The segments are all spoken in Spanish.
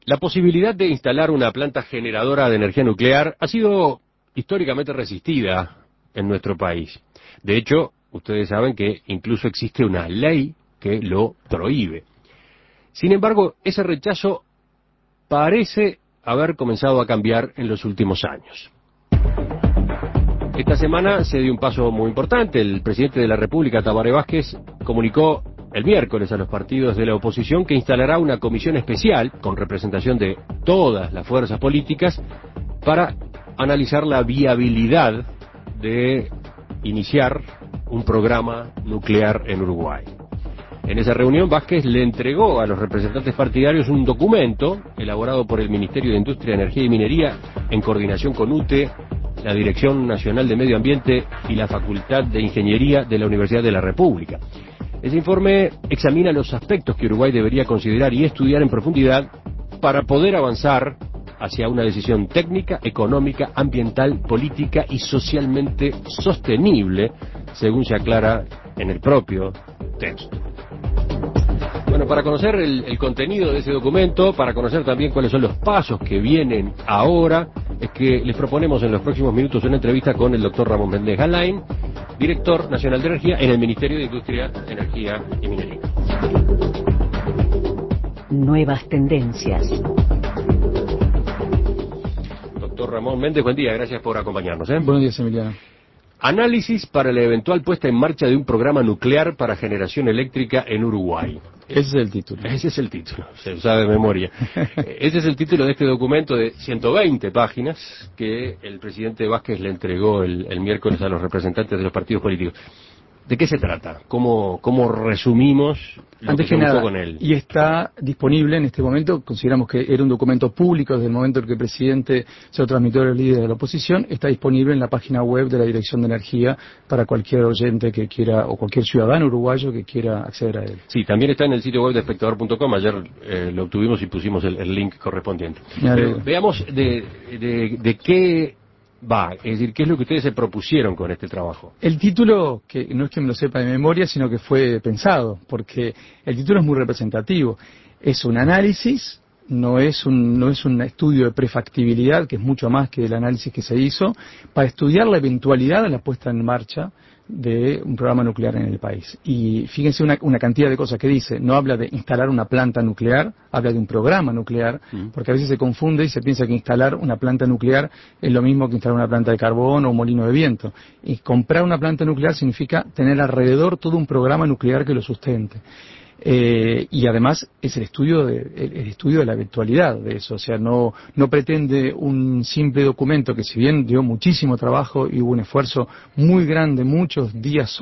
La posibilidad de instalar una planta generadora de energía nuclear ha sido históricamente resistida en nuestro país. De hecho, ustedes saben que incluso existe una ley que lo prohíbe. Sin embargo, ese rechazo parece haber comenzado a cambiar en los últimos años. Esta semana se dio un paso muy importante. El presidente de la República, Tabaré Vázquez, comunicó el miércoles a los partidos de la oposición que instalará una comisión especial con representación de todas las fuerzas políticas para analizar la viabilidad de iniciar un programa nuclear en Uruguay. En esa reunión, Vázquez le entregó a los representantes partidarios un documento elaborado por el Ministerio de Industria, Energía y Minería en coordinación con UTE, la Dirección Nacional de Medio Ambiente y la Facultad de Ingeniería de la Universidad de la República. Ese informe examina los aspectos que Uruguay debería considerar y estudiar en profundidad para poder avanzar hacia una decisión técnica, económica, ambiental, política y socialmente sostenible, según se aclara en el propio texto. Bueno, para conocer el contenido de ese documento, para conocer también cuáles son los pasos que vienen ahora, es que les proponemos en los próximos minutos una entrevista con el doctor Ramón Méndez Galain, director nacional de energía en el Ministerio de Industria, Energía y Minería. Nuevas tendencias. Doctor Ramón Méndez, buen día, gracias por acompañarnos. Buenos días, Emiliano. Análisis para la eventual puesta en marcha de un programa nuclear para generación eléctrica en Uruguay. Ese es el título. Ese es el título, se sabe de memoria. Ese es el título de este documento de 120 páginas que el presidente Vázquez le entregó el miércoles a los representantes de los partidos políticos. ¿De qué se trata? ¿Cómo resumimos lo Antes que se que nada, buscó con él? Y está disponible en este momento, consideramos que era un documento público desde el momento en que el presidente se lo transmitió a los líderes de la oposición, está disponible en la página web de la Dirección de Energía para cualquier oyente que quiera, o cualquier ciudadano uruguayo que quiera acceder a él. Sí, también está en el sitio web de espectador.com, ayer lo obtuvimos y pusimos el link correspondiente. Veamos de qué va, es decir, ¿qué es lo que ustedes se propusieron con este trabajo? El título, que no es que me lo sepa de memoria, sino que fue pensado, porque el título es muy representativo. Es un análisis, no es un estudio de prefactibilidad, que es mucho más que el análisis que se hizo, para estudiar la eventualidad de la puesta en marcha de un programa nuclear en el país. Y fíjense una cantidad de cosas que dice. No habla de instalar una planta nuclear, habla de un programa nuclear, porque a veces se confunde y se piensa que instalar una planta nuclear es lo mismo que instalar una planta de carbón o un molino de viento. Y comprar una planta nuclear significa tener alrededor todo un programa nuclear que lo sustente. Y además es el estudio de la eventualidad de eso, o sea, no pretende un simple documento que, si bien dio muchísimo trabajo y hubo un esfuerzo muy grande, muchos días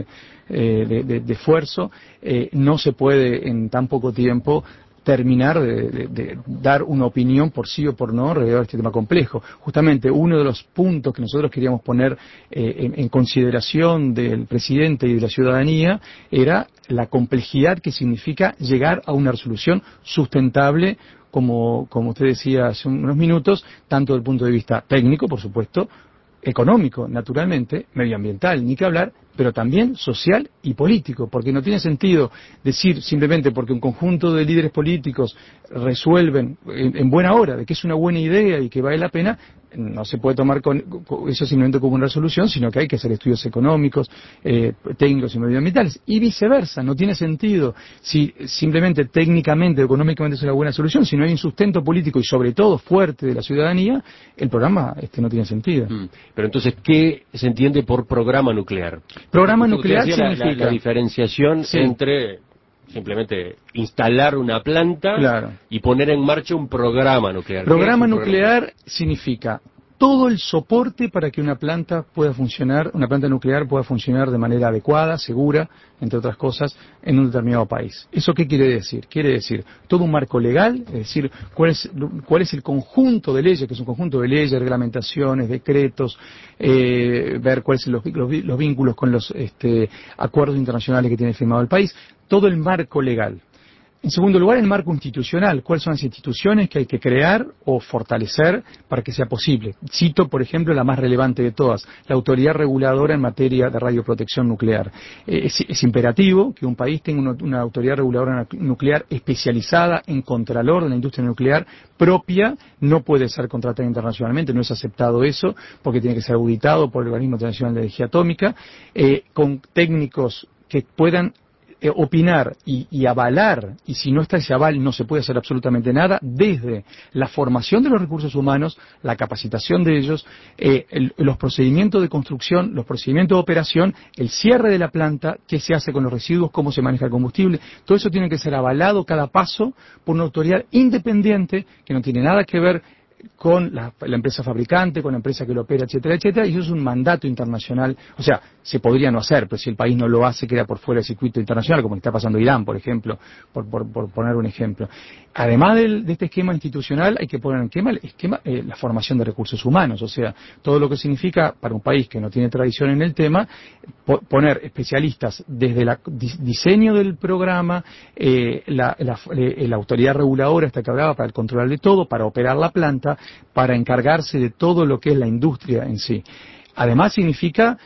de esfuerzo, no se puede en tan poco tiempo terminar de dar una opinión por sí o por no alrededor de este tema complejo. Justamente uno de los puntos que nosotros queríamos poner en consideración del presidente y de la ciudadanía era la complejidad que significa llegar a una resolución sustentable, como usted decía hace unos minutos, tanto desde el punto de vista técnico, por supuesto, económico, naturalmente, medioambiental, ni que hablar, pero también social y político, porque no tiene sentido decir simplemente porque un conjunto de líderes políticos resuelven en buena hora de que es una buena idea y que vale la pena, no se puede tomar eso simplemente como una resolución, sino que hay que hacer estudios económicos, técnicos y medioambientales, y viceversa. No tiene sentido si simplemente técnicamente o económicamente es una buena solución, si no hay un sustento político y sobre todo fuerte de la ciudadanía, el programa no tiene sentido. Pero entonces, ¿qué se entiende por programa nuclear? Programa nuclear significa la diferenciación entre simplemente instalar una planta y poner en marcha un programa nuclear. Programa nuclear significa todo el soporte para que una planta pueda funcionar, una planta nuclear pueda funcionar de manera adecuada, segura, entre otras cosas, en un determinado país. ¿Eso qué quiere decir? Quiere decir todo un marco legal, es decir, cuál es el conjunto de leyes, que es un conjunto de leyes, reglamentaciones, decretos, ver cuáles son los vínculos con los acuerdos internacionales que tiene firmado el país, todo el marco legal. En segundo lugar, el marco institucional. ¿Cuáles son las instituciones que hay que crear o fortalecer para que sea posible? Cito, por ejemplo, la más relevante de todas, la autoridad reguladora en materia de radioprotección nuclear. Es imperativo que un país tenga una autoridad reguladora nuclear especializada en contralor de la industria nuclear propia. No puede ser contratada internacionalmente, no es aceptado eso, porque tiene que ser auditado por el Organismo Internacional de Energía Atómica, con técnicos que puedan opinar y avalar, y si no está ese aval no se puede hacer absolutamente nada, desde la formación de los recursos humanos, la capacitación de ellos, los procedimientos de construcción, los procedimientos de operación, el cierre de la planta, qué se hace con los residuos, cómo se maneja el combustible. Todo eso tiene que ser avalado cada paso por una autoridad independiente que no tiene nada que ver con la empresa fabricante, con la empresa que lo opera, etcétera, etcétera, y eso es un mandato internacional. O sea, se podría no hacer, pero si el país no lo hace, queda por fuera del circuito internacional, como está pasando Irán, por ejemplo, por poner un ejemplo. Además de este esquema institucional, hay que poner en el esquema la formación de recursos humanos, o sea, todo lo que significa para un país que no tiene tradición en el tema, poner especialistas desde el diseño del programa, la autoridad reguladora, esta que hablaba, para el control de todo, para operar la planta, para encargarse de todo lo que es la industria en sí. Además significa,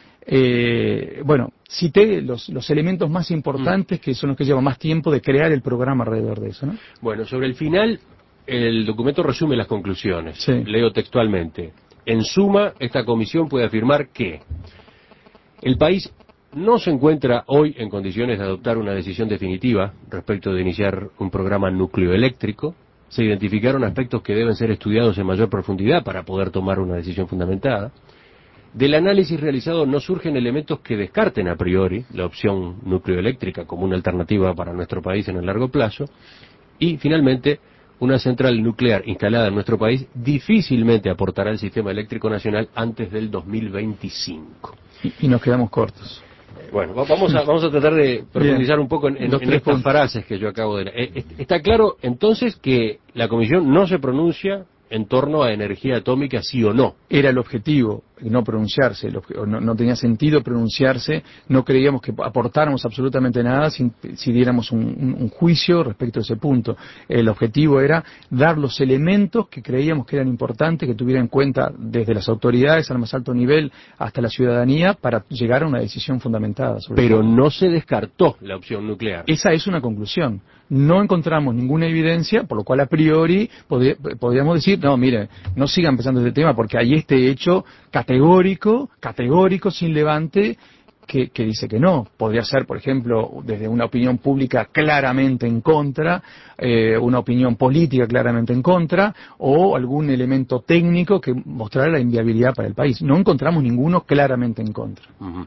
cité los elementos más importantes que son los que llevan más tiempo de crear el programa alrededor de eso, ¿no? Bueno, sobre el final, el documento resume las conclusiones. Sí. Leo textualmente. En suma, esta comisión puede afirmar que el país no se encuentra hoy en condiciones de adoptar una decisión definitiva respecto de iniciar un programa nucleoeléctrico. Se identificaron aspectos que deben ser estudiados en mayor profundidad para poder tomar una decisión fundamentada. Del análisis realizado no surgen elementos que descarten a priori la opción nucleoeléctrica como una alternativa para nuestro país en el largo plazo. Y, finalmente, una central nuclear instalada en nuestro país difícilmente aportará al sistema eléctrico nacional antes del 2025. Y nos quedamos cortos. Bueno, vamos a tratar de profundizar un poco en estas frases que yo acabo de... Está claro, entonces, que la Comisión no se pronuncia en torno a energía atómica, sí o no. Era el objetivo, no pronunciarse, no tenía sentido pronunciarse, no creíamos que aportáramos absolutamente nada si diéramos un juicio respecto a ese punto. El objetivo era dar los elementos que creíamos que eran importantes, que tuviera en cuenta desde las autoridades al más alto nivel hasta la ciudadanía para llegar a una decisión fundamentada. Pero no se descartó la opción nuclear. Esa es una conclusión. No encontramos ninguna evidencia, por lo cual a priori podríamos decir, no, mire, no sigan empezando este tema porque hay este hecho categórico, sin levante, que dice que no. Podría ser, por ejemplo, desde una opinión pública claramente en contra, una opinión política claramente en contra, o algún elemento técnico que mostrara la inviabilidad para el país. No encontramos ninguno claramente en contra. Uh-huh.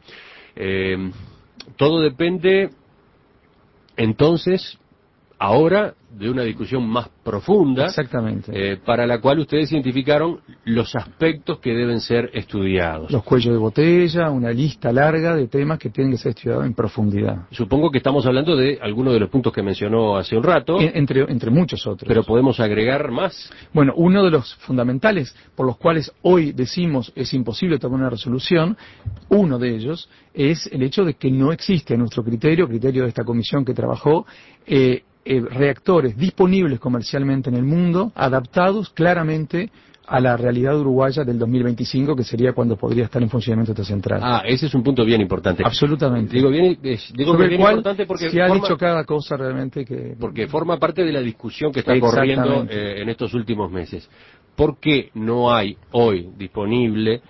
Todo depende, entonces, ahora de una discusión más profunda. Exactamente. Para la cual ustedes identificaron los aspectos que deben ser estudiados. Los cuellos de botella, una lista larga de temas que tienen que ser estudiados en profundidad. Supongo que estamos hablando de algunos de los puntos que mencionó hace un rato. Entre muchos otros. Pero podemos agregar más. Bueno, uno de los fundamentales por los cuales hoy decimos es imposible tomar una resolución, uno de ellos es el hecho de que no existe a nuestro criterio de esta comisión que trabajó, reactores disponibles comercialmente en el mundo, adaptados claramente a la realidad uruguaya del 2025, que sería cuando podría estar en funcionamiento esta central. Ah, ese es un punto bien importante. Absolutamente. Digo bien importante porque se ha dicho cada cosa realmente que... Porque forma parte de la discusión que está corriendo en estos últimos meses. ¿Por qué no hay hoy disponible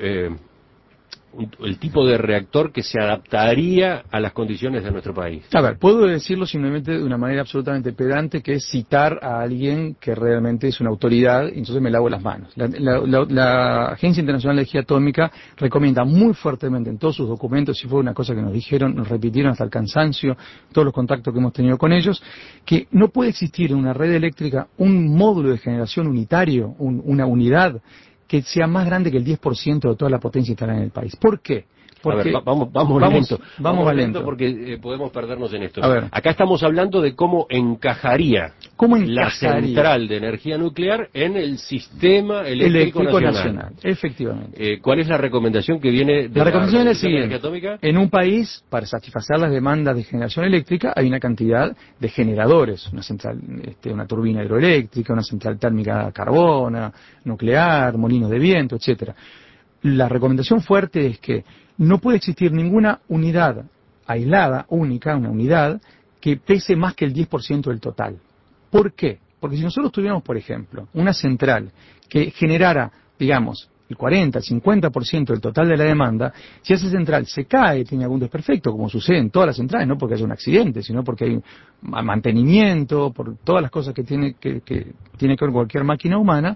el tipo de reactor que se adaptaría a las condiciones de nuestro país? A ver, puedo decirlo simplemente de una manera absolutamente pedante, que es citar a alguien que realmente es una autoridad, y entonces me lavo las manos. La Agencia Internacional de Energía Atómica recomienda muy fuertemente en todos sus documentos, y fue una cosa que nos dijeron, nos repitieron hasta el cansancio, todos los contactos que hemos tenido con ellos, que no puede existir en una red eléctrica un módulo de generación unitario, una unidad que sea más grande que el 10% de toda la potencia instalada en el país. ¿Por qué? Porque a ver, vamos lento lento. porque podemos perdernos en esto. A ver. Acá estamos hablando de cómo encajaría la central de energía nuclear en el sistema eléctrico nacional. Efectivamente. ¿Cuál es la recomendación que viene de La recomendación es la Organización de Energía siguiente. Atómica? En un país, para satisfacer las demandas de generación eléctrica, hay una cantidad de generadores, una central, una turbina hidroeléctrica, una central térmica a carbón, nuclear, molinos de viento, etcétera. La recomendación fuerte es que no puede existir ninguna unidad aislada, única, una unidad, que pese más que el 10% del total. ¿Por qué? Porque si nosotros tuviéramos, por ejemplo, una central que generara, digamos, el 40, el 50% del total de la demanda, si esa central se cae, tiene algún desperfecto, como sucede en todas las centrales, no porque haya un accidente, sino porque hay mantenimiento, por todas las cosas que tiene que ver con cualquier máquina humana,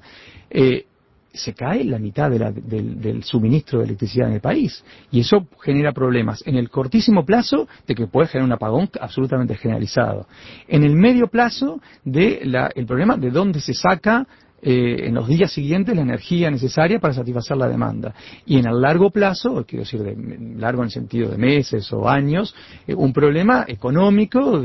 se cae la mitad del suministro de electricidad en el país. Y eso genera problemas en el cortísimo plazo de que puede generar un apagón absolutamente generalizado. En el medio plazo el problema de dónde se saca en los días siguientes la energía necesaria para satisfacer la demanda. Y en el largo plazo, quiero decir largo en el sentido de meses o años, un problema económico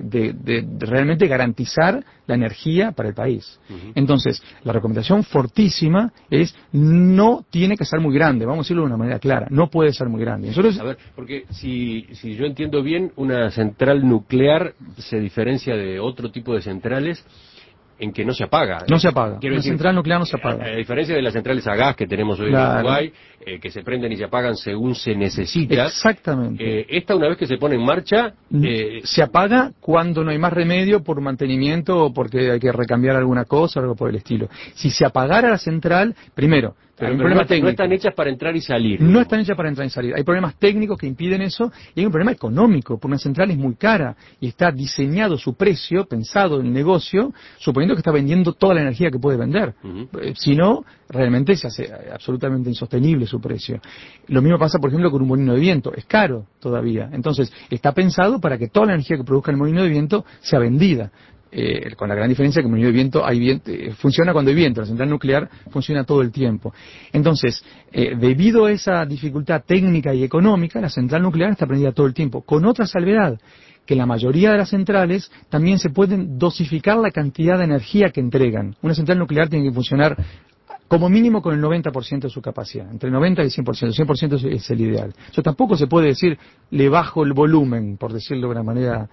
de realmente garantizar la energía para el país. Uh-huh. Entonces, la recomendación fortísima es no tiene que ser muy grande, vamos a decirlo de una manera clara, no puede ser muy grande. Nosotros... A ver, porque si yo entiendo bien, una central nuclear se diferencia de otro tipo de centrales en que no se apaga. No se apaga. Una central nuclear no se apaga. A diferencia de las centrales a gas que tenemos hoy en Uruguay, que se prenden y se apagan según se necesita. Exactamente. Esta, una vez que se pone en marcha... se apaga cuando no hay más remedio por mantenimiento o porque hay que recambiar alguna cosa o algo por el estilo. Si se apagara la central, primero... Pero no están hechas para entrar y salir. No están hechas para entrar y salir. Hay problemas técnicos que impiden eso y hay un problema económico, porque una central es muy cara y está diseñado su precio, pensado en el negocio, suponiendo que está vendiendo toda la energía que puede vender. Uh-huh. Si no, realmente se hace absolutamente insostenible su precio. Lo mismo pasa, por ejemplo, con un molino de viento. Es caro todavía. Entonces, está pensado para que toda la energía que produzca el molino de viento sea vendida. Con la gran diferencia que el molino de viento, funciona cuando hay viento, la central nuclear funciona todo el tiempo. Entonces, debido a esa dificultad técnica y económica, la central nuclear está prendida todo el tiempo, con otra salvedad, que la mayoría de las centrales también se pueden dosificar la cantidad de energía que entregan. Una central nuclear tiene que funcionar como mínimo con el 90% de su capacidad, entre el 90 y el 100%. El 100% es el ideal. Eso tampoco se puede decir, le bajo el volumen, por decirlo de una manera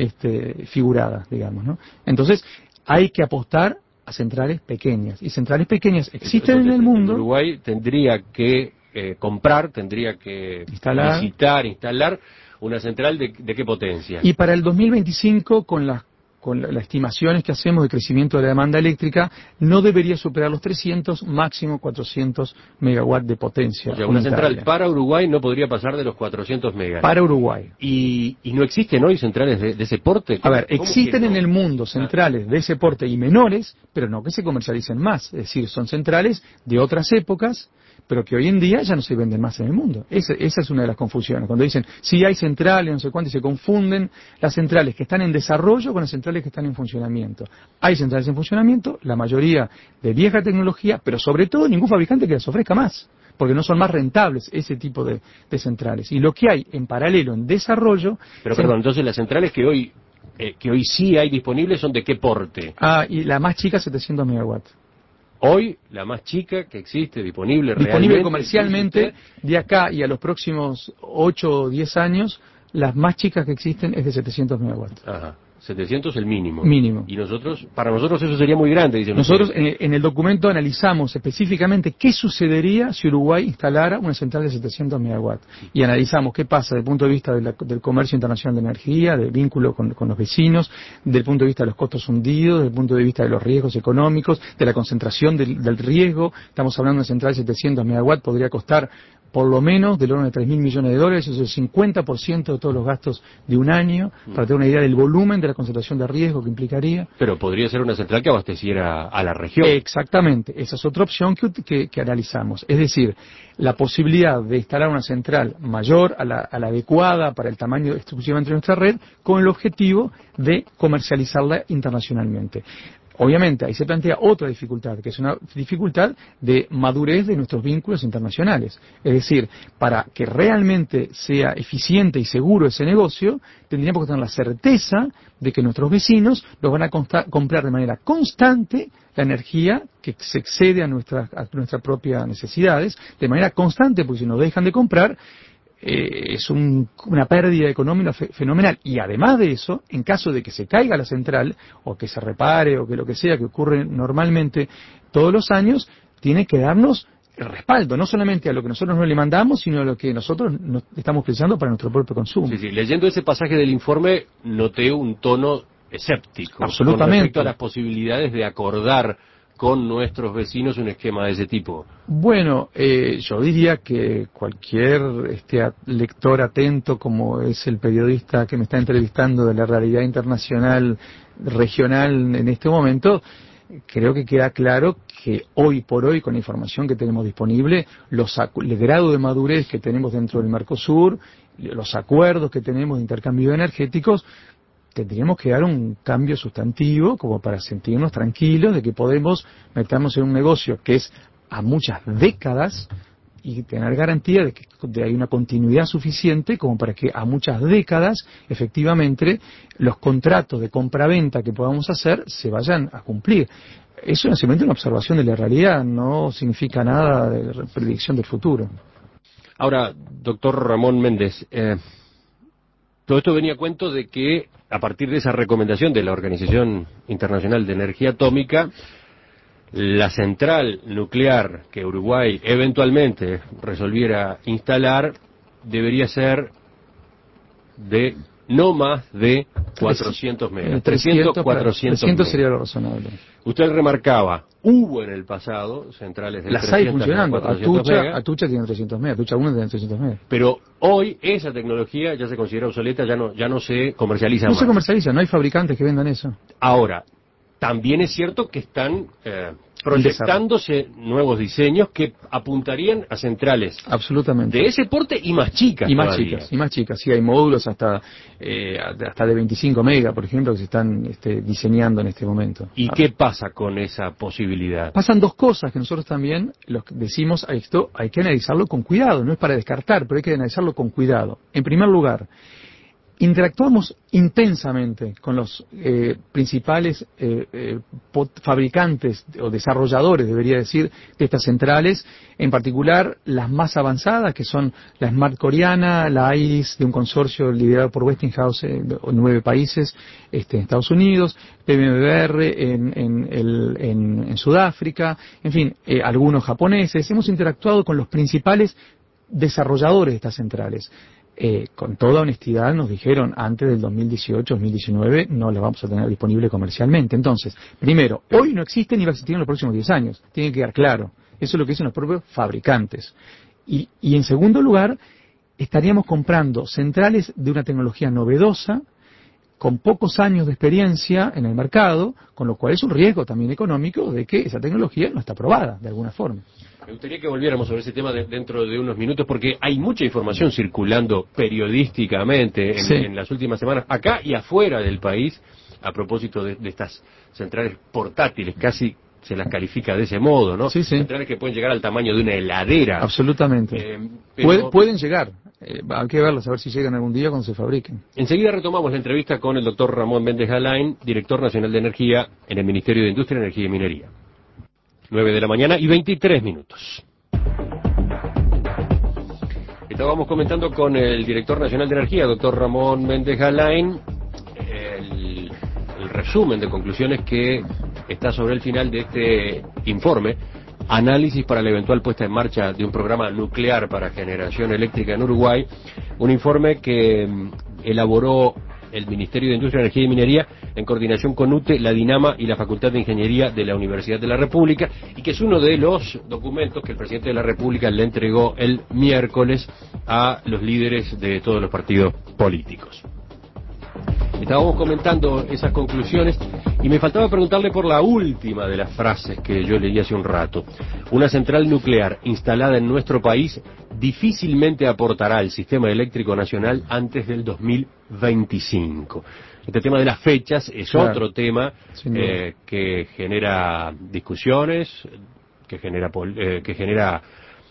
figurada, digamos, ¿no? Entonces, hay que apostar a centrales pequeñas. Y centrales pequeñas existen en el mundo. Uruguay tendría que comprar, tendría que instalar una central de qué potencia. Y para el 2025, con las estimaciones que hacemos de crecimiento de la demanda eléctrica, no debería superar los 300, máximo 400 megawatts de potencia. O sea, una central para Uruguay no podría pasar de los 400 megas. Para Uruguay. ¿Y no existen hoy centrales de ese porte? A ver, existen en el mundo centrales de ese porte y menores, pero no que se comercialicen más. Es decir, son centrales de otras épocas, pero que hoy en día ya no se venden más en el mundo. Esa es una de las confusiones. Cuando dicen, sí hay centrales, no sé cuánto, y se confunden las centrales que están en desarrollo con las centrales que están en funcionamiento. Hay centrales en funcionamiento, la mayoría de vieja tecnología, pero sobre todo ningún fabricante que las ofrezca más, porque no son más rentables ese tipo de centrales. Y lo que hay en paralelo, en desarrollo... Pero perdón, entonces las centrales que hoy sí hay disponibles son ¿de qué porte? Y la más chica, 700 megawatts. Hoy, la más chica que existe, disponible realmente... comercialmente, de acá y a los próximos 8 o 10 años, las más chicas que existen es de 700 megawatts. Ajá. 700 el mínimo. Mínimo. Y para nosotros eso sería muy grande, dicen nosotros. Ustedes. En el documento analizamos específicamente qué sucedería si Uruguay instalara una central de 700 megawatts. Y analizamos qué pasa desde el punto de vista del comercio internacional de energía, del vínculo con los vecinos, del punto de vista de los costos hundidos, del punto de vista de los riesgos económicos, de la concentración del riesgo. Estamos hablando de una central de 700 megawatts, podría costar por lo menos del orden de $3.000 millones, eso es el 50% de todos los gastos de un año, para tener una idea del volumen de la concentración de riesgo que implicaría. Pero podría ser una central que abasteciera a la región. Exactamente, esa es otra opción que analizamos. Es decir, la posibilidad de instalar una central mayor a la adecuada para el tamaño exclusivamente de nuestra red, con el objetivo de comercializarla internacionalmente. Obviamente, ahí se plantea otra dificultad, que es una dificultad de madurez de nuestros vínculos internacionales. Es decir, para que realmente sea eficiente y seguro ese negocio, tendríamos que tener la certeza de que nuestros vecinos nos van a comprar de manera constante la energía que se excede a nuestras propias necesidades, de manera constante, porque si nos dejan de comprar, es una pérdida económica fenomenal. Y además de eso, en caso de que se caiga la central, o que se repare, o que lo que sea, que ocurre normalmente todos los años, tiene que darnos el respaldo, no solamente a lo que nosotros no le mandamos, sino a lo que nosotros estamos precisando para nuestro propio consumo. Sí, sí. Leyendo ese pasaje del informe, noté un tono escéptico Absolutamente. con respecto a las posibilidades de acordar con nuestros vecinos un esquema de ese tipo. Bueno, yo diría que cualquier lector atento, como es el periodista que me está entrevistando de la realidad internacional, regional en este momento, creo que queda claro que hoy por hoy, con la información que tenemos disponible, el grado de madurez que tenemos dentro del Mercosur, los acuerdos que tenemos de intercambio energéticos, tendríamos que dar un cambio sustantivo como para sentirnos tranquilos de que podemos meternos en un negocio que es a muchas décadas y tener garantía de que hay una continuidad suficiente como para que a muchas décadas efectivamente los contratos de compra-venta que podamos hacer se vayan a cumplir. Eso es simplemente una observación de la realidad, no significa nada de predicción del futuro. Ahora, doctor Ramón Méndez, todo esto venía a cuento de que a partir de esa recomendación de la Organización Internacional de Energía Atómica, la central nuclear que Uruguay eventualmente resolviera instalar debería ser de no más de 400 megas. 300, 400 300 sería megas. lo razonable. Usted remarcaba, hubo en el pasado centrales de las 300 hay funcionando. a 400 megas. Atucha tiene 300 megas, Atucha 1 tiene 300 megas. Pero hoy esa tecnología ya se considera obsoleta, ya no se comercializa No más. se comercializa, no hay fabricantes que vendan eso. Ahora, también es cierto que están proyectándose nuevos diseños que apuntarían a centrales absolutamente de ese porte y más chicas y más todavía. chicas y más chicas. Sí, hay módulos hasta de 25 megas, por ejemplo, que se están diseñando en este momento. ¿Y qué pasa con esa posibilidad? Pasan dos cosas que nosotros también decimos a esto, hay que analizarlo con cuidado, no es para descartar, pero hay que analizarlo con cuidado. En primer lugar, interactuamos intensamente con los principales fabricantes o desarrolladores, debería decir, de estas centrales, en particular las más avanzadas, que son la Smart Coreana, la IRIS de un consorcio liderado por Westinghouse, 9 países en Estados Unidos, PMBR en Sudáfrica, en fin, algunos japoneses. Hemos interactuado con los principales desarrolladores de estas centrales. Con toda honestidad nos dijeron antes del 2018-2019 no las vamos a tener disponible comercialmente. Entonces, primero, hoy no existe ni va a existir en los próximos 10 años. Tiene que quedar claro. Eso es lo que dicen los propios fabricantes. Y en segundo lugar, estaríamos comprando centrales de una tecnología novedosa, con pocos años de experiencia en el mercado, con lo cual es un riesgo también económico de que esa tecnología no está aprobada de alguna forma. Me gustaría que volviéramos sobre ese tema dentro de unos minutos, porque hay mucha información circulando periodísticamente en las últimas semanas, acá y afuera del país, a propósito de estas centrales portátiles, casi se las califica de ese modo, ¿no? Sí, sí. Centrales que pueden llegar al tamaño de una heladera. Absolutamente. Pueden llegar. Hay que verlas, a ver si llegan algún día cuando se fabriquen. Enseguida retomamos la entrevista con el doctor Ramón Méndez Galain, director nacional de energía en el Ministerio de Industria, Energía y Minería. 9 de la mañana y 23 minutos. Estábamos comentando con el director nacional de energía, doctor Ramón Méndez Galain, el resumen de conclusiones que está sobre el final de este informe, análisis para la eventual puesta en marcha de un programa nuclear para generación eléctrica en Uruguay, un informe que elaboró el Ministerio de Industria, Energía y Minería en coordinación con UTE, la DINAMA y la Facultad de Ingeniería de la Universidad de la República, y que es uno de los documentos que el presidente de la República le entregó el miércoles a los líderes de todos los partidos políticos. Estábamos comentando esas conclusiones y me faltaba preguntarle por la última de las frases que yo leí hace un rato. Una central nuclear instalada en nuestro país difícilmente aportará al sistema eléctrico nacional antes del 2025. Este tema de las fechas es Claro. otro tema Sin duda. que genera discusiones, que genera,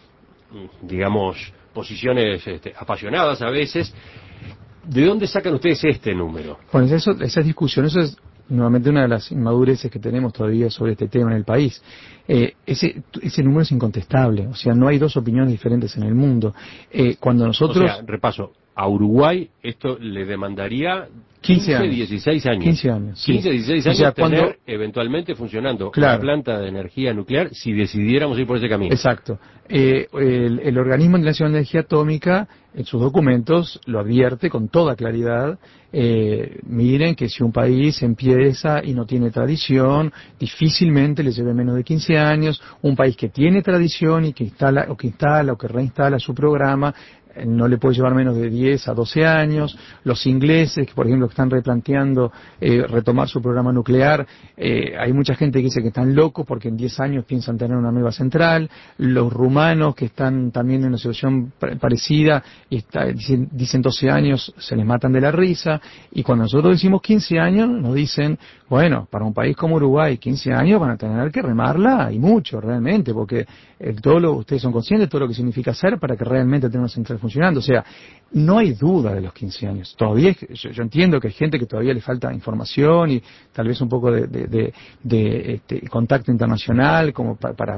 digamos, posiciones apasionadas a veces. ¿De dónde sacan ustedes este número? Bueno, esa discusión, eso es nuevamente una de las inmadureces que tenemos todavía sobre este tema en el país. Ese número es incontestable, o sea, no hay dos opiniones diferentes en el mundo. Cuando nosotros... O sea, repaso, a Uruguay esto le demandaría 15 años. 16 años. 15 años. 15, 16 años O sea, tener cuando... eventualmente funcionando Claro. una planta de energía nuclear si decidiéramos ir por ese camino. Exacto. El Organismo Internacional de Energía Atómica, en sus documentos, lo advierte con toda claridad. Miren que si un país empieza y no tiene tradición, difícilmente le lleve menos de 15 años. Un país que tiene tradición y que instala o que reinstala su programa, no le puede llevar menos de 10 a 12 años. Los ingleses, que por ejemplo están replanteando retomar su programa nuclear, hay mucha gente que dice que están locos porque en 10 años piensan tener una nueva central. Los rumanos, que están también en una situación parecida, y dicen 12 años, se les matan de la risa. Y cuando nosotros decimos 15 años, nos dicen, bueno, para un país como Uruguay, 15 años van a tener que remarla, y mucho realmente, porque ustedes son conscientes de todo lo que significa hacer para que realmente tenga una central funcionando. O sea, no hay duda de los 15 años. Todavía yo entiendo que hay gente que todavía le falta información y tal vez un poco de contacto internacional, como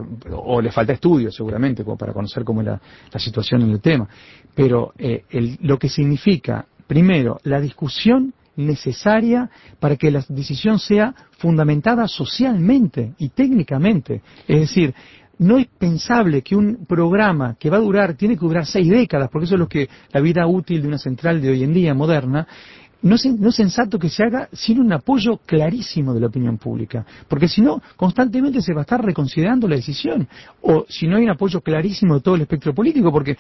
o le falta estudio seguramente, como para conocer cómo es la situación en el tema. Pero lo que significa, primero, la discusión necesaria para que la decisión sea fundamentada socialmente y técnicamente. Es decir, no es pensable que un programa que va a durar, tiene que durar 6 décadas, porque eso es lo que la vida útil de una central de hoy en día moderna. No es sensato que se haga sin un apoyo clarísimo de la opinión pública, porque si no, constantemente se va a estar reconsiderando la decisión, o si no hay un apoyo clarísimo de todo el espectro político, porque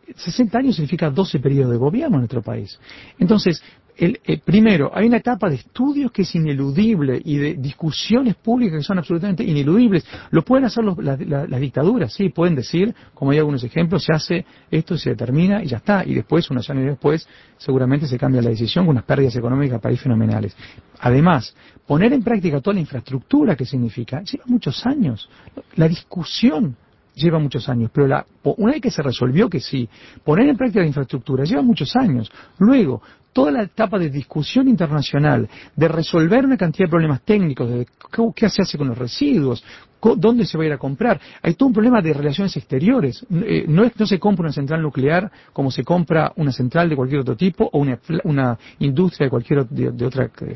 60 años significa 12 periodos de gobierno en nuestro país. Entonces, primero, hay una etapa de estudios que es ineludible y de discusiones públicas que son absolutamente ineludibles. Lo pueden hacer las dictaduras, sí, pueden decir, como hay algunos ejemplos, se hace esto, se determina y ya está. Y después, unos años después, seguramente se cambia la decisión con unas pérdidas económicas para país fenomenales. Además, poner en práctica toda la infraestructura que significa, lleva muchos años. La discusión lleva muchos años, pero una vez que se resolvió que sí, poner en práctica la infraestructura lleva muchos años. Luego, toda la etapa de discusión internacional, de resolver una cantidad de problemas técnicos, de qué se hace con los residuos, dónde se va a ir a comprar. Hay todo un problema de relaciones exteriores. No se compra una central nuclear como se compra una central de cualquier otro tipo o una industria de cualquier de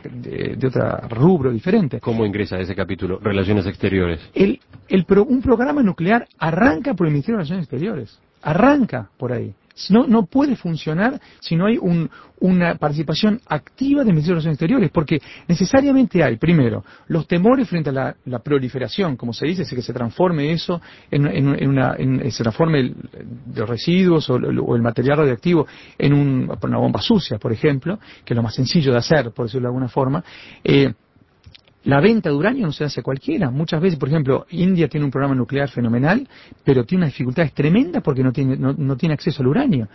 otra rubro diferente. ¿Cómo ingresa ese capítulo? Relaciones exteriores. Un programa nuclear arranca por el Ministerio de Relaciones Exteriores. Arranca por ahí. No puede funcionar si no hay una participación activa del Ministerio de Relaciones Exteriores, porque necesariamente hay, primero, los temores frente a la proliferación, como se dice, que se transforme eso se transforme los residuos o el material radioactivo en una bomba sucia, por ejemplo, que es lo más sencillo de hacer, por decirlo de alguna forma. La venta de uranio no se hace a cualquiera. Muchas veces, por ejemplo, India tiene un programa nuclear fenomenal, pero tiene unas dificultades tremendas porque no tiene acceso al uranio.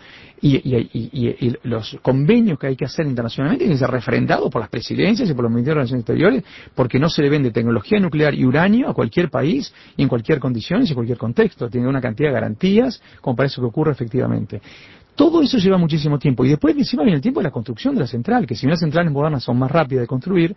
Y los convenios que hay que hacer internacionalmente tienen que ser refrendados por las presidencias y por los ministerios de Relaciones Exteriores, porque no se le vende tecnología nuclear y uranio a cualquier país y en cualquier condición y en cualquier contexto. Tiene una cantidad de garantías como para eso que ocurra efectivamente. Todo eso lleva muchísimo tiempo. Y después encima viene el tiempo de la construcción de la central, que si bien las centrales modernas son más rápidas de construir,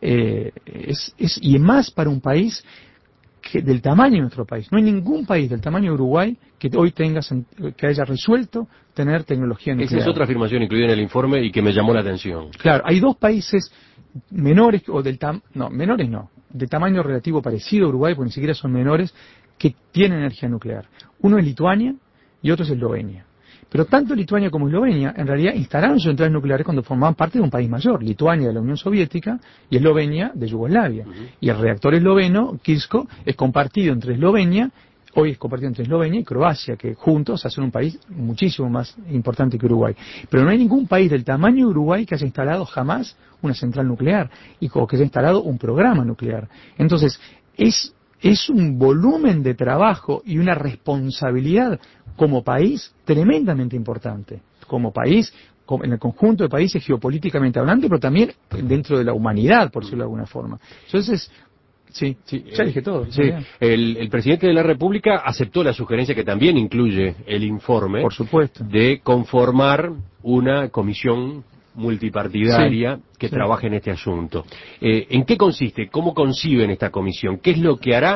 y más para un país del tamaño de nuestro país. No hay ningún país del tamaño de Uruguay que hoy que haya resuelto tener tecnología nuclear. Esa es otra afirmación incluida en el informe y que me llamó la atención. Claro, hay 2 países menores, menores no, de tamaño relativo parecido a Uruguay, porque ni siquiera son menores, que tienen energía nuclear. Uno es Lituania y otro es Eslovenia. Pero tanto Lituania como Eslovenia, en realidad, instalaron sus centrales nucleares cuando formaban parte de un país mayor. Lituania de la Unión Soviética y Eslovenia de Yugoslavia. Y el reactor esloveno, Krško, es compartido entre Eslovenia y Croacia, que juntos hacen un país muchísimo más importante que Uruguay. Pero no hay ningún país del tamaño de Uruguay que haya instalado jamás una central nuclear o que haya instalado un programa nuclear. Entonces, es un volumen de trabajo y una responsabilidad como país tremendamente importante. Como país, en el conjunto de países geopolíticamente hablando, pero también dentro de la humanidad, por decirlo de alguna forma. Entonces, sí, ya dije todo. Sí, el presidente de la República aceptó la sugerencia que también incluye el informe, por supuesto, de conformar una comisión multipartidaria que trabaje en este asunto. ¿En qué consiste? ¿Cómo conciben esta comisión? ¿Qué es lo que hará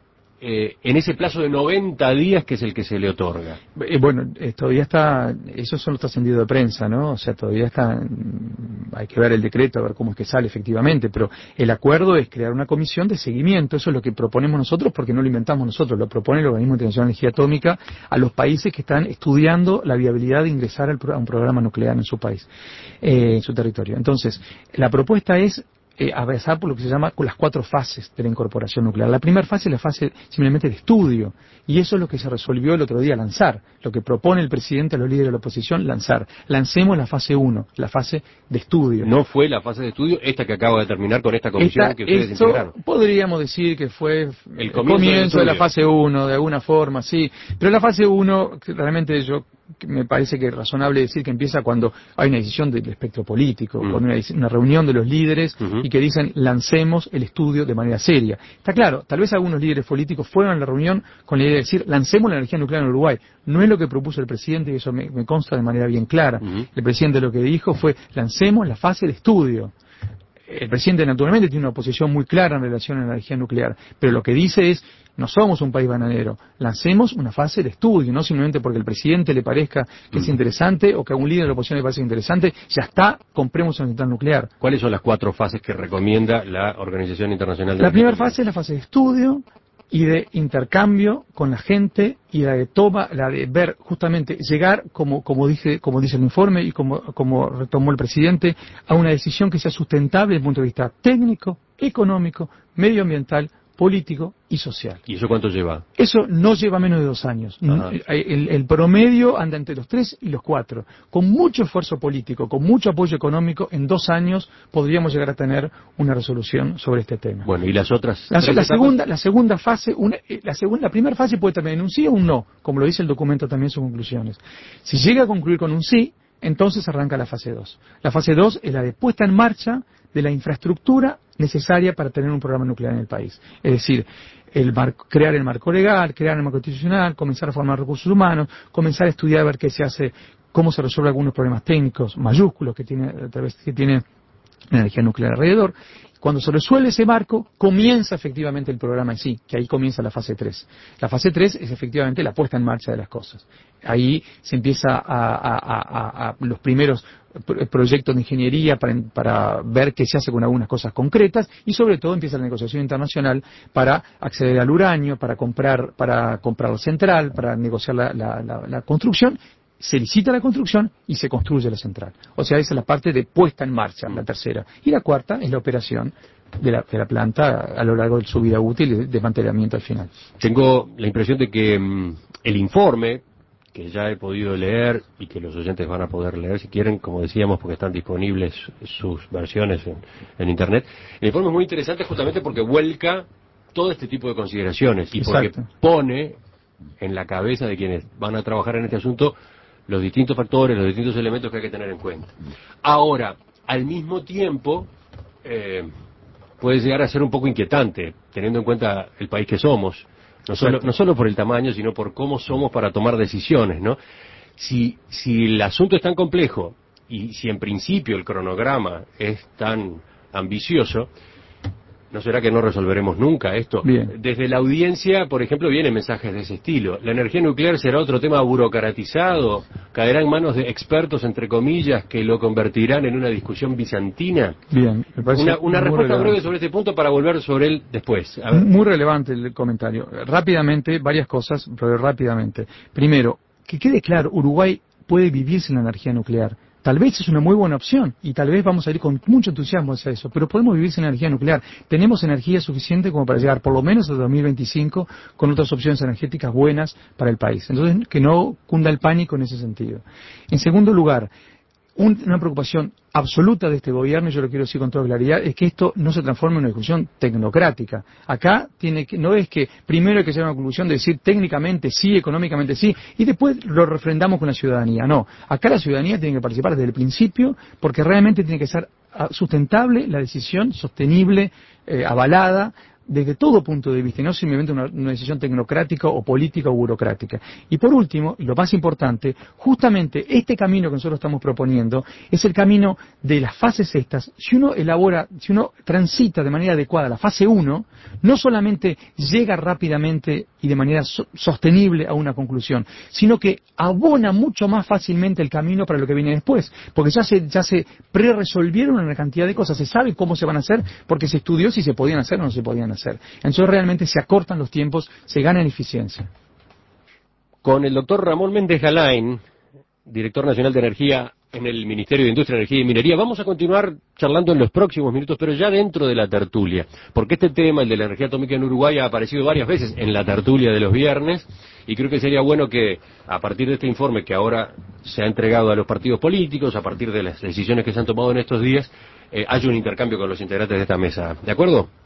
en ese plazo de 90 días que es el que se le otorga? Bueno, todavía está, eso son los trascendidos de prensa, ¿no? O sea, todavía está, hay que ver el decreto, a ver cómo es que sale efectivamente, pero el acuerdo es crear una comisión de seguimiento, eso es lo que proponemos nosotros, porque no lo inventamos nosotros, lo propone el Organismo Internacional de Energía Atómica a los países que están estudiando la viabilidad de ingresar a un programa nuclear en su país, en su territorio. Entonces, la propuesta es avanzar por lo que se llama con las 4 fases de la incorporación nuclear. La primera fase es la fase simplemente de estudio, y eso es lo que se resolvió el otro día, lanzar. Lo que propone el presidente a los líderes de la oposición, lanzar. Lancemos la fase 1, la fase de estudio. ¿No fue la fase de estudio esta que acaba de terminar con esta comisión que ustedes integraron? Podríamos decir que fue el comienzo de la fase 1, de alguna forma, sí. Pero la fase 1, realmente me parece que es razonable decir que empieza cuando hay una decisión del espectro político, con una reunión de los líderes y que dicen lancemos el estudio de manera seria. Está claro, tal vez algunos líderes políticos fueron a la reunión con la idea de decir lancemos la energía nuclear en Uruguay. No es lo que propuso el presidente y eso me consta de manera bien clara. El presidente lo que dijo fue lancemos la fase de estudio. El presidente naturalmente tiene una posición muy clara en relación a la energía nuclear, pero lo que dice es, no somos un país bananero, lancemos una fase de estudio, no simplemente porque el presidente le parezca que es interesante o que a un líder de la oposición le parece interesante, ya está, compremos una central nuclear. ¿Cuáles son las 4 fases que recomienda la Organización Internacional de Energía? La Energía? primera fase es la fase de estudio y de intercambio con la gente y la de toma, la de ver justamente llegar, como dice el informe y como retomó el presidente, a una decisión que sea sustentable desde el punto de vista técnico, económico, medioambiental, político y social. ¿Y eso cuánto lleva? Eso no lleva menos de 2 años. El promedio anda entre los 3 y los 4. Con mucho esfuerzo político, con mucho apoyo económico, en 2 años podríamos llegar a tener una resolución sobre este tema. Bueno, ¿y las otras? La segunda fase, la primera fase puede terminar en un sí o un no, como lo dice el documento también en sus conclusiones. Si llega a concluir con un sí, entonces arranca la fase 2. La fase 2 es la de puesta en marcha de la infraestructura necesaria para tener un programa nuclear en el país. Es decir, crear el marco legal, crear el marco institucional, comenzar a formar recursos humanos, comenzar a estudiar a ver qué se hace, cómo se resuelven algunos problemas técnicos mayúsculos que tiene la energía nuclear alrededor. Cuando se resuelve ese marco, comienza efectivamente el programa en sí, que ahí comienza la fase 3. La fase 3 es efectivamente la puesta en marcha de las cosas. Ahí se empieza a los primeros proyectos de ingeniería para ver qué se hace con algunas cosas concretas y sobre todo empieza la negociación internacional para acceder al uranio, para comprar la central, para negociar la construcción. Se licita la construcción y se construye la central. O sea, esa es la parte de puesta en marcha, la tercera. Y la cuarta es la operación de la planta a lo largo de su vida útil y de desmantelamiento al final. Tengo la impresión de que el informe, que ya he podido leer y que los oyentes van a poder leer si quieren, como decíamos, porque están disponibles sus versiones en Internet, el informe es muy interesante justamente porque vuelca todo este tipo de consideraciones y porque pone en la cabeza de quienes van a trabajar en este asunto los distintos factores, los distintos elementos que hay que tener en cuenta. Ahora, al mismo tiempo, puede llegar a ser un poco inquietante, teniendo en cuenta el país que somos, no solo por el tamaño, sino por cómo somos para tomar decisiones, ¿no? Si el asunto es tan complejo y si en principio el cronograma es tan ambicioso, ¿no será que no resolveremos nunca esto? Bien. Desde la audiencia, por ejemplo, vienen mensajes de ese estilo. ¿La energía nuclear será otro tema burocratizado? ¿Caerá en manos de expertos, entre comillas, que lo convertirán en una discusión bizantina? Bien, me parece una respuesta breve sobre este punto para volver sobre él después. A ver. Muy relevante el comentario. Rápidamente, varias cosas, pero rápidamente. Primero, que quede claro, Uruguay puede vivir sin la energía nuclear. Tal vez es una muy buena opción y tal vez vamos a ir con mucho entusiasmo hacia eso, pero podemos vivir sin energía nuclear. Tenemos energía suficiente como para llegar por lo menos a 2025 con otras opciones energéticas buenas para el país. Entonces, que no cunda el pánico en ese sentido. En segundo lugar, Una preocupación absoluta de este gobierno, y yo lo quiero decir con toda claridad, es que esto no se transforme en una discusión tecnocrática. Acá no es que primero hay que llegar a una conclusión de decir técnicamente sí, económicamente sí, y después lo refrendamos con la ciudadanía. No, acá la ciudadanía tiene que participar desde el principio, porque realmente tiene que ser sustentable la decisión, sostenible, avalada, desde todo punto de vista, y no simplemente una decisión tecnocrática o política o burocrática. Y por último, y lo más importante, justamente este camino que nosotros estamos proponiendo es el camino de las fases estas. Si uno transita de manera adecuada la fase 1, no solamente llega rápidamente y de manera sostenible a una conclusión, sino que abona mucho más fácilmente el camino para lo que viene después, porque ya se pre-resolvieron una cantidad de cosas, se sabe cómo se van a hacer, porque se estudió si se podían hacer o no se podían hacer. Entonces realmente se acortan los tiempos, se gana en eficiencia. Con el doctor Ramón Méndez Galain, director nacional de energía en el Ministerio de Industria, Energía y Minería, vamos a continuar charlando en los próximos minutos, pero ya dentro de la tertulia, porque este tema, el de la energía atómica en Uruguay, ha aparecido varias veces en la tertulia de los viernes, y creo que sería bueno que, a partir de este informe que ahora se ha entregado a los partidos políticos, a partir de las decisiones que se han tomado en estos días, haya un intercambio con los integrantes de esta mesa. ¿De acuerdo?